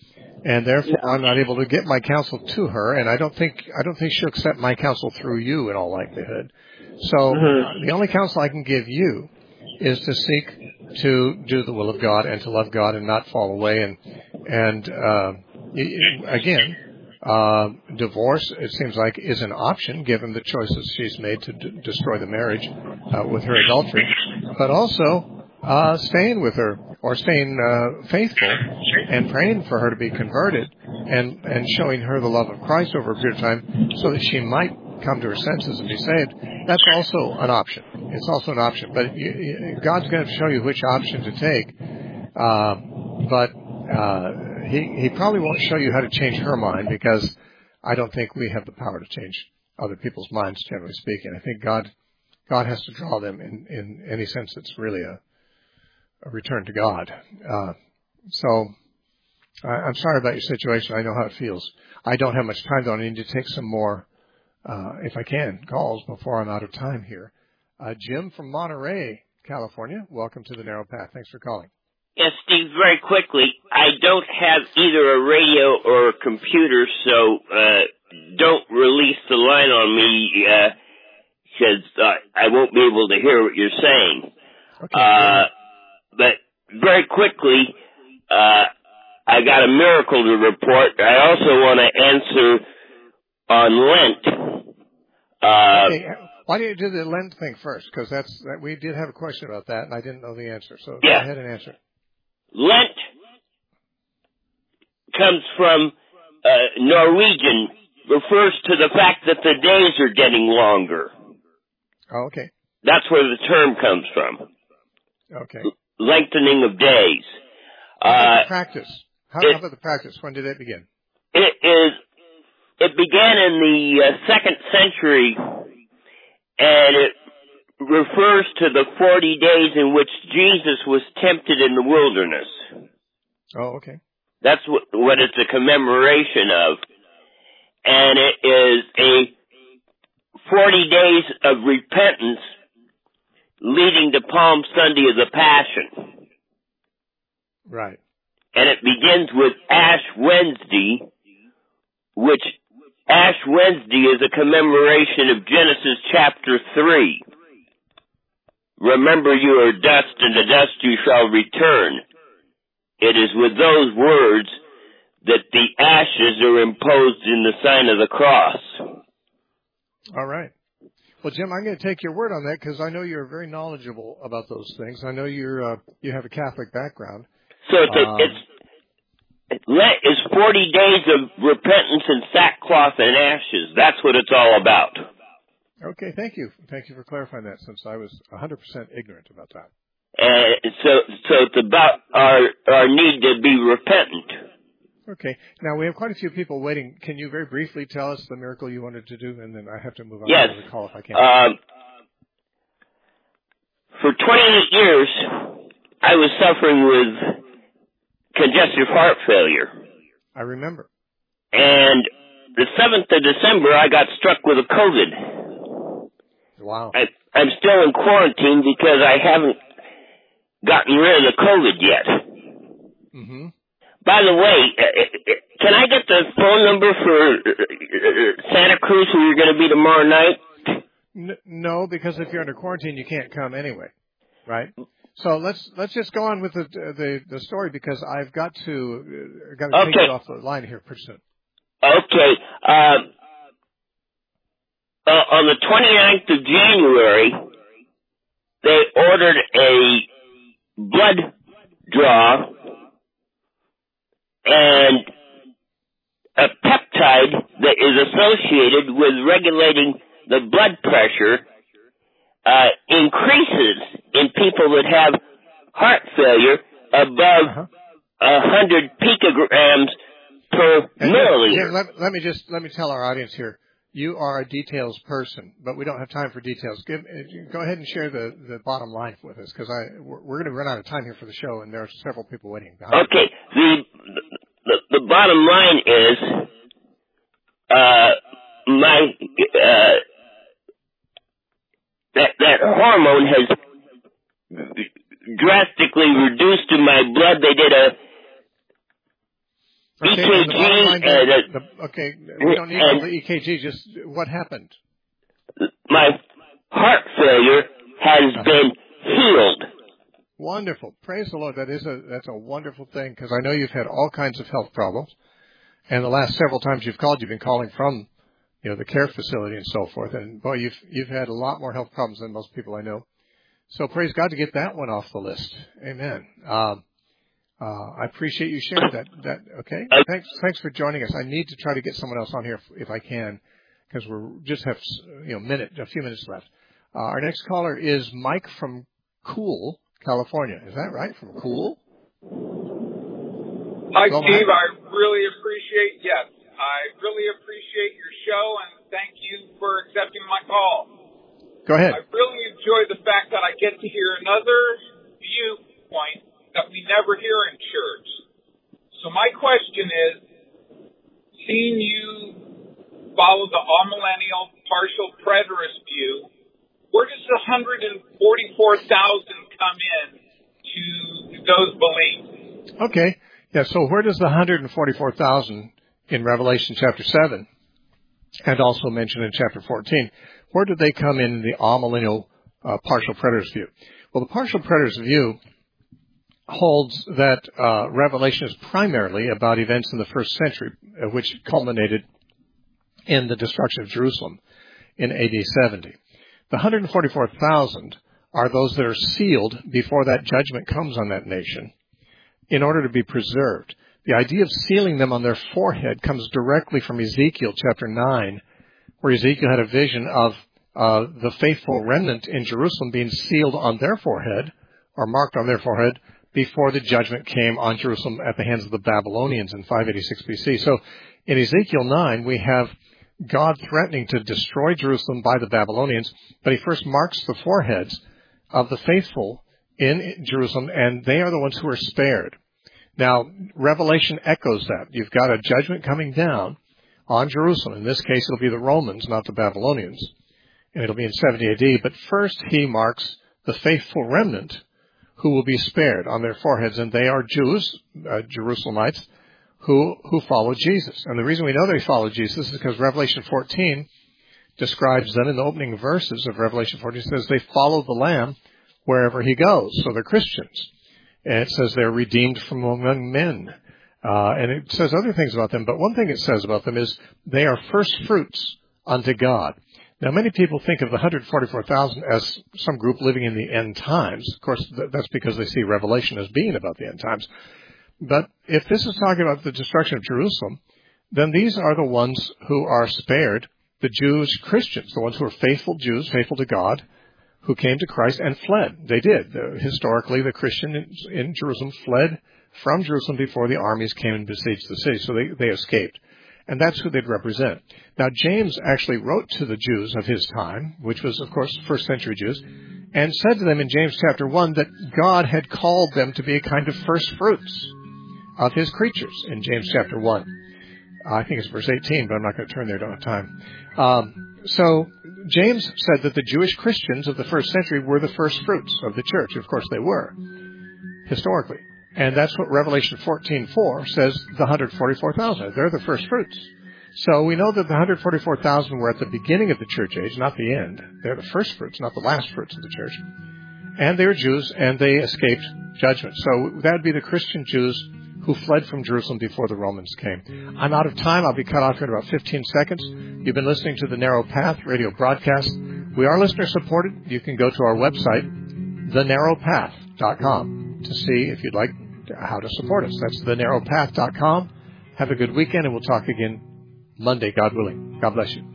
and therefore Yeah. I'm not able to get my counsel to her, and I don't think I don't think she'll accept my counsel through you in all likelihood. So Mm-hmm. uh, the only counsel I can give you is to seek to do the will of God and to love God and not fall away. And and uh, again, uh, divorce, it seems like, is an option given the choices she's made to d- destroy the marriage uh, with her adultery, but also uh, staying with her or staying uh, faithful and praying for her to be converted and, and showing her the love of Christ over a period of time so that she might come to her senses and be saved. That's also an option. It's also an option. But you, you, God's going to show you which option to take. Uh, but uh, he, he probably won't show you how to change her mind, because I don't think we have the power to change other people's minds, generally speaking. I think God God has to draw them in, in any sense that's really a, a return to God. Uh, so I, I'm sorry about your situation. I know how it feels. I don't have much time, though. I need to take some more, uh, if I can, calls before I'm out of time here. Uh, Jim from Monterey, California, welcome to the Narrow Path. Thanks for calling. Yes, Steve, very quickly, I don't have either a radio or a computer, so uh, don't release the line on me, because uh, uh, I won't be able to hear what you're saying. Okay. Uh, but very quickly, uh, I got a miracle to report. I also want to answer on Lent. Uh, okay. Why don't you do the Lent thing first? Because that's that, we did have a question about that, and I didn't know the answer. So yeah. Go ahead and answer it. Lent comes from uh, Norwegian, refers to the fact that the days are getting longer. Oh, okay. That's where the term comes from. Okay. Lengthening of days. How about Uh, the practice? How, it, how about the practice? When did it begin? It is. It began in the uh, second century, and it refers to the forty days in which Jesus was tempted in the wilderness. Oh, okay. That's what, what it's a commemoration of. And it is a forty days of repentance leading to Palm Sunday of the Passion. Right. And it begins with Ash Wednesday, which Ash Wednesday is a commemoration of Genesis chapter three. Remember, you are dust, and to dust you shall return. It is with those words that the ashes are imposed in the sign of the cross. All right. Well, Jim, I'm going to take your word on that, because I know you're very knowledgeable about those things. I know you're uh, you have a Catholic background. So it's, a, um, it's Lent is forty days of repentance and sackcloth and ashes. That's what it's all about. Okay, thank you. Thank you for clarifying that, since I was one hundred percent ignorant about that. And so, so it's about our our need to be repentant. Okay. Now, we have quite a few people waiting. Can you very briefly tell us the miracle you wanted to do, and then I have to move on yes. to the call if I can. Um, for twenty-eight years, I was suffering with congestive heart failure. I remember. And the seventh of December, I got struck with a COVID. Wow. I, I'm still in quarantine because I haven't gotten rid of the COVID yet. Mm-hmm. By the way, can I get the phone number for Santa Cruz, who you're going to be tomorrow night? N- no, because if you're under quarantine, you can't come anyway, right? So let's let's just go on with the the, the story, because I've got to uh, got to okay. take you off the line here pretty soon. Okay. Um, uh, on the twenty-ninth of January, they ordered a blood draw and a peptide that is associated with regulating the blood pressure uh, increases in people that have heart failure above uh-huh. one hundred picograms per and milliliter. Jim, let, let me just let me tell our audience here. You are a details person, but we don't have time for details. Give, go ahead and share the, the bottom line with us, because I we're, we're going to run out of time here for the show, and there are several people waiting. Okay, the, the the bottom line is uh, my uh, that that hormone has drastically reduced in my blood. They did a Okay, E K G. the bottom line, Uh, the, the, okay, we don't need all the E K G. Just what happened? My heart failure has uh-huh. been healed. Wonderful. Praise the Lord. That is a that's a wonderful thing, because I know you've had all kinds of health problems, and the last several times you've called, you've been calling from, you know, the care facility and so forth. And boy, you've you've had a lot more health problems than most people I know. So praise God to get that one off the list. Amen. Um, uh, I appreciate you sharing that. That okay. Thanks. Thanks for joining us. I need to try to get someone else on here if, if I can, because we're just have you know minute a few minutes left. Uh, our next caller is Mike from Cool, California. Is that right? From Cool? Hi, Go Steve. Mike. I really appreciate, yes, I really appreciate your show, and thank you for accepting my call. Go ahead. I really enjoy the fact that I get to hear another viewpoint that we never hear in church. So my question is, seeing you follow the amillennial partial preterist view, where does the one hundred forty-four thousand come in to those beliefs? Okay. Yeah, so where does the one hundred forty-four thousand in Revelation chapter seven, and also mentioned in chapter fourteen, where do they come in the amillennial uh, partial preterist view? Well, the partial preterist view holds that uh, Revelation is primarily about events in the first century, uh, which culminated in the destruction of Jerusalem in A D seventy. The one hundred forty-four thousand are those that are sealed before that judgment comes on that nation in order to be preserved. The idea of sealing them on their forehead comes directly from Ezekiel chapter nine, where Ezekiel had a vision of uh, the faithful remnant in Jerusalem being sealed on their forehead, or marked on their forehead, before the judgment came on Jerusalem at the hands of the Babylonians in five eighty-six B C. So in Ezekiel nine, we have God threatening to destroy Jerusalem by the Babylonians, but he first marks the foreheads of the faithful in Jerusalem, and they are the ones who are spared. Now, Revelation echoes that. You've got a judgment coming down on Jerusalem. In this case, it'll be the Romans, not the Babylonians, and it'll be in seventy A D. But first, he marks the faithful remnant who will be spared on their foreheads, and they are Jews, uh, Jerusalemites, who who follow Jesus. And the reason we know they follow Jesus is because Revelation fourteen describes them in the opening verses of Revelation fourteen. It says they follow the Lamb wherever he goes. So they're Christians. And it says they're redeemed from among men. Uh, and it says other things about them. But one thing it says about them is they are first fruits unto God. Now, many people think of the one hundred forty-four thousand as some group living in the end times. Of course, that's because they see Revelation as being about the end times. But if this is talking about the destruction of Jerusalem, then these are the ones who are spared, the Jewish Christians, the ones who are faithful Jews, faithful to God, who came to Christ and fled. They did. Uh, historically, the Christian in, in Jerusalem fled from Jerusalem before the armies came and besieged the city, so they, they escaped. And that's who they'd represent. Now, James actually wrote to the Jews of his time, which was, of course, first century Jews, and said to them in James chapter one that God had called them to be a kind of first fruits of his creatures in James chapter one. I think it's verse eighteen, but I'm not going to turn there, don't have time. Um, so James said that the Jewish Christians of the first century were the first fruits of the church. Of course they were, historically. And that's what Revelation fourteen four says the one hundred forty-four thousand. They're the first fruits. So we know that the one hundred forty-four thousand were at the beginning of the church age, not the end. They're the first fruits, not the last fruits of the church. And they were Jews, and they escaped judgment. So that would be the Christian Jews who fled from Jerusalem before the Romans came. I'm out of time. I'll be cut off here in about fifteen seconds. You've been listening to the Narrow Path radio broadcast. We are listener supported. You can go to our website, the narrow path dot com, to see if you'd like how to support us. That's the narrow path dot com. Have a good weekend, and we'll talk again Monday, God willing. God bless you.